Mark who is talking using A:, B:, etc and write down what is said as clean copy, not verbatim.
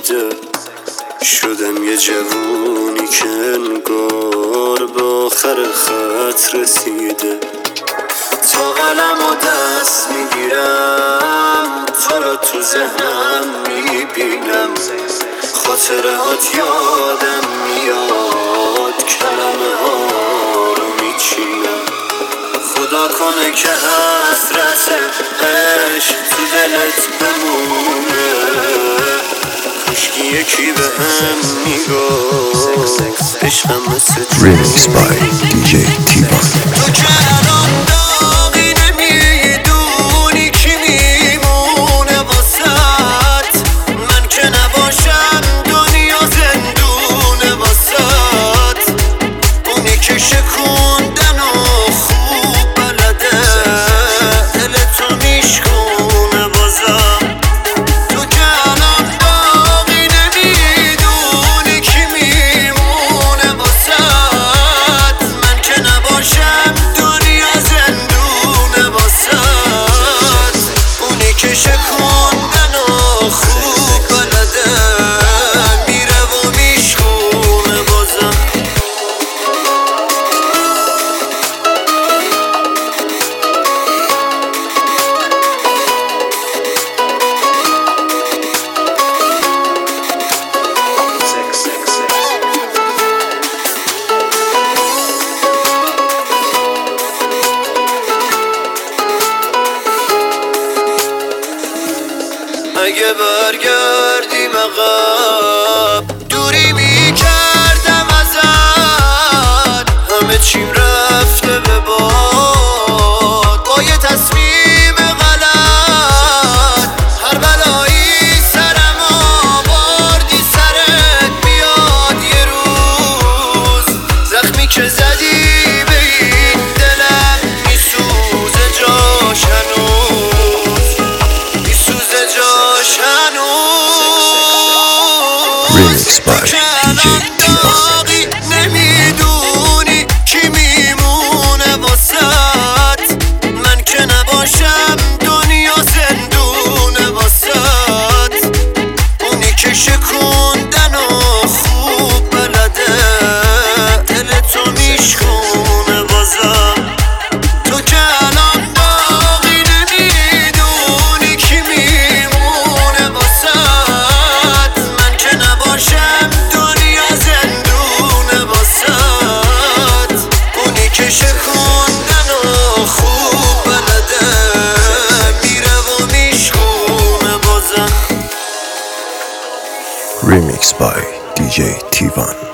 A: میده. شدم یه جوونی که انگار به آخر خط رسیده. تا علمو دست میگیرم تو رو تو ذهنم میبینم. خاطرات یادم میاد کلمه ها رو میچینم. خدا کنه که حسرت عشق تو دلت بمونه. کاشکی یکی به هم میگفت عشقم مثل
B: Remix by DJ T-Von.
A: تو که الان داغی نمیدونی کی میمونه واسد. من که نباشم دنیا زندونه واسد. اونی که شکوندن و خوب بلده دلتو میشکونه بازم. تو که الان داغی نمیدونی کی میمونه واسد. من که نباشم دنیا زندونه واسد. اونی که شکوندن و خوب بلده میره و میشکونه بازم. اگه برگردیم عقب دوری میکردم ازت. همه چیم رفته به باد با یه تصمیم غلط. هر بلایی سرم آوردی سرت میاد یه روز. زخمی که زدی به این دلم میسوزه جاش هنوز. میسوزه جاش
B: Remix by DJ T-Von.
A: نمیدونی کی میمونه واسد. من که نباشم دنیا زندونه واسد. اونی که شکوندن و خوب بلده دلتو میشکونه بازم. تو که الان داغی نمیدونی کی میمونه واسد. من که نباشم دنیا زندونه واسد. اونی که شکوندن و خوب بلده میره و میشکونه بازم.
B: Remix by DJ T-Von.